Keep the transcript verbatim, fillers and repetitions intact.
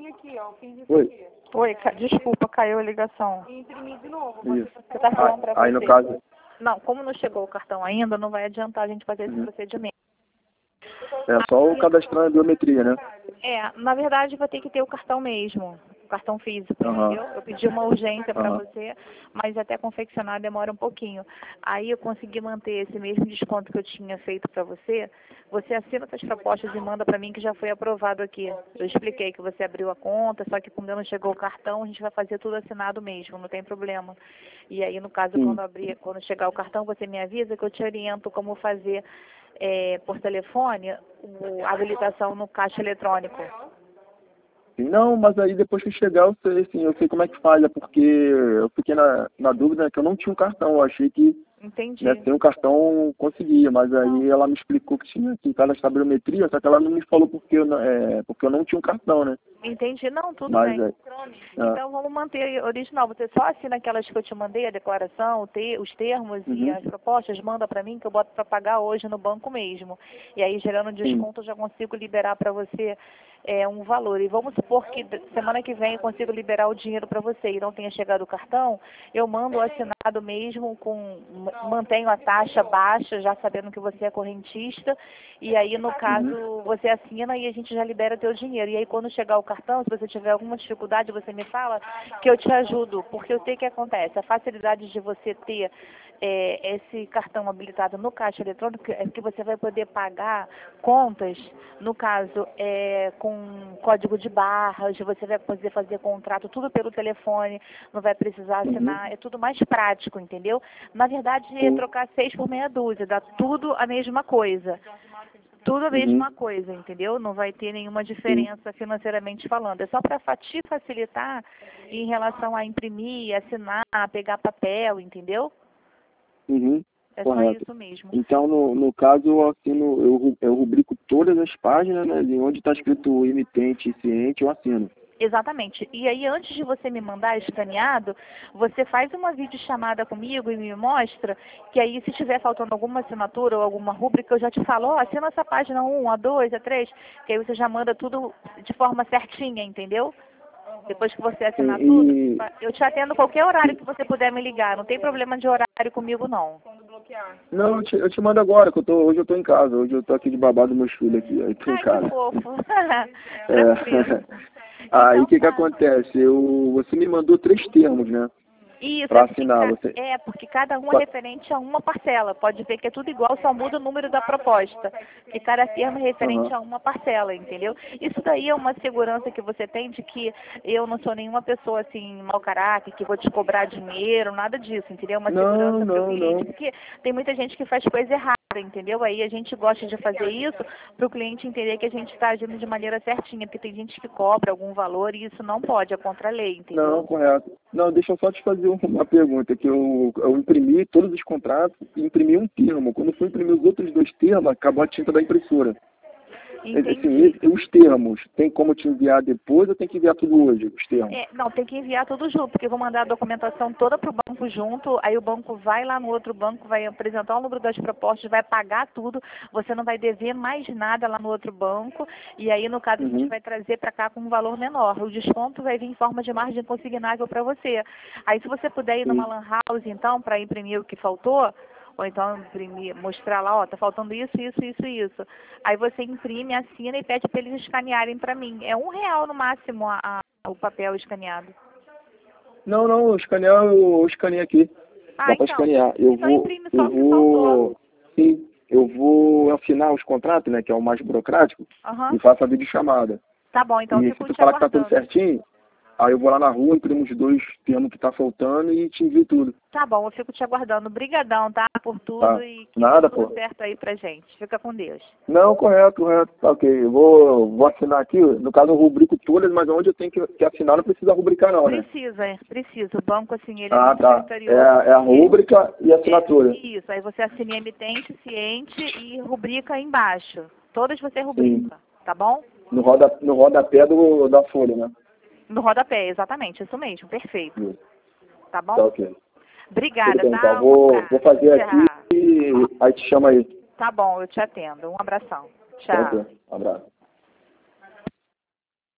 aqui, ó. Fiz isso Oi. aqui. Oi, ca- desculpa, caiu a ligação. E imprimi de novo. Isso. Você tá falando pra Aí, aí você. no caso... Não, como não chegou o cartão ainda, não vai adiantar a gente fazer esse Uhum. procedimento. É só o cadastrar a biometria, né? É, na verdade vai ter que ter o cartão mesmo, o cartão físico, Aham. entendeu? Eu pedi uma urgência para Aham. você, mas até confeccionar demora um pouquinho. Aí eu consegui manter esse mesmo desconto que eu tinha feito para você. Você assina essas propostas e manda para mim que já foi aprovado aqui. Eu expliquei que você abriu a conta, só que como ainda não chegou o cartão, a gente vai fazer tudo assinado mesmo, não tem problema. E aí, no caso, Sim. quando abrir, quando chegar o cartão, você me avisa que eu te oriento como fazer é, por telefone o- a habilitação no caixa eletrônico. Não, mas aí depois que chegar eu sei, assim, eu sei como é que faz, é porque eu fiquei na, na dúvida, né, que eu não tinha um cartão, eu achei que, Entendi. né, sem um cartão conseguia, mas aí ela me explicou que tinha que cadastrar biometria, só que ela não me falou porque eu não, é, porque eu não tinha um cartão, né? Entendi. Não, tudo Mas bem. é, Então vamos manter original. Você só assina aquelas que eu te mandei, a declaração, o te- os termos e Uhum. as propostas, manda para mim que eu boto para pagar hoje no banco mesmo. E aí, gerando desconto, eu já consigo liberar para você é, um valor. E vamos supor que d- semana que vem eu consigo liberar o dinheiro para você e não tenha chegado o cartão, eu mando o assinado mesmo, com ma- mantenho a taxa baixa, já sabendo que você é correntista. E aí, no caso, você assina e a gente já libera teu dinheiro. E aí, quando chegar o cartão, se você tiver alguma dificuldade, você me fala que eu te ajudo, porque eu sei que acontece. A facilidade de você ter é, esse cartão habilitado no caixa eletrônico é que você vai poder pagar contas, no caso, é, com código de barras, você vai poder fazer contrato tudo pelo telefone, não vai precisar assinar, é tudo mais prático, entendeu? Na verdade, é Sim. trocar seis por meia dúzia, dá tudo a mesma coisa. Tudo a mesma coisa, entendeu? Não vai ter nenhuma diferença financeiramente falando. É só para te facilitar em relação a imprimir, assinar, pegar papel, entendeu? Uhum. É só Correto. isso mesmo. Então, no, no caso, eu assino, eu, ru- eu rubrico todas as páginas, né, de onde está escrito emitente e ciente, eu assino. Exatamente. E aí, antes de você me mandar escaneado, você faz uma videochamada comigo e me mostra, que aí, se tiver faltando alguma assinatura ou alguma rúbrica, eu já te falo, ó, assina essa página um, a dois, a três, que aí você já manda tudo de forma certinha, entendeu? Depois que você assinar Sim, tudo, e, eu te atendo qualquer horário que você puder me ligar. Não tem problema de horário comigo, não. não, eu te, eu te mando agora, que eu tô, hoje eu tô em casa, hoje eu tô aqui de babado dos meus filhos aqui, aí tô em Ai, que casa. fofo. É. Tranquilo. Aí o Então, que que tá. acontece? Eu, você me mandou três termos, né? Isso, Pra é porque, assinar, ca- você. é porque cada um é Só- referente a uma parcela. Pode ver que é tudo igual, só muda o número da proposta. E cada termo é referente Aham. a uma parcela, entendeu? Isso daí é uma segurança que você tem de que eu não sou nenhuma pessoa assim, mau caráter, que vou te cobrar dinheiro, nada disso, entendeu? Uma Não, segurança para o não, cliente, não. porque tem muita gente que faz coisa errada, entendeu? Aí a gente gosta de fazer isso para o cliente entender que a gente está agindo de maneira certinha, porque tem gente que cobra algum valor e isso não pode, é contra a lei, entendeu? Não, correto. Não, deixa eu só te fazer uma pergunta, que eu, eu imprimi todos os contratos e imprimi um termo. Quando eu fui imprimir os outros dois termos, acabou a tinta da impressora. Entendi. Assim, e- os termos, tem como te enviar depois ou tem que enviar tudo hoje, os termos? É, não, tem que enviar tudo junto, porque eu vou mandar a documentação toda para o banco junto, aí o banco vai lá no outro banco, vai apresentar o número das propostas, vai pagar tudo, você não vai dever mais nada lá no outro banco, e aí, no caso, a gente Uhum. vai trazer para cá com um valor menor. O desconto vai vir em forma de margem consignável para você. Aí, se você puder ir numa Sim. lan house, então, para imprimir o que faltou, ou então imprimir, mostrar lá, ó, tá faltando isso, isso, isso, isso. Aí você imprime, assina e pede para eles escanearem para mim. É um real no máximo a, a- o papel escaneado. Não, não, eu escanear, eu, eu escaneei aqui. Ah, Dá para então. escanear. Eu Então vou, imprime só eu o que faltou. vou, sim, eu vou assinar os contratos, né, que é o mais burocrático, Aham. e faço a videochamada. Tá bom, então eu E se fico tu te falar que tá tudo aguardando. certinho, aí eu vou lá na rua, imprimo os dois termos que tá faltando e te envio tudo. Tá bom, eu fico te aguardando. Brigadão, tá? Por tudo Tá? e que Nada, dê tudo pô. certo aí pra gente. Fica com Deus. Não, correto, correto. Tá, ok. Eu vou, vou assinar aqui. No caso, eu rubrico todas, mas onde eu tenho que, que assinar não precisa rubricar, não, né? Precisa, é, precisa. O banco, assim, ele é Ah, muito tá. É, criterioso. a- é a rúbrica e a assinatura. É, isso, aí você assina em emitente, ciente e rubrica embaixo. Todas você Sim. rubrica, tá bom? No, roda, no rodapé do, da folha, né? No rodapé, exatamente, isso mesmo, perfeito. Isso. Tá bom? Tá, ok. Obrigada, Tudo bem, tá? então. Vou, Um vou abraço. fazer aqui Tchau. e aí te chama aí. Tá bom, eu te atendo. Um abração. Tá, Tchau. ok. Um abraço.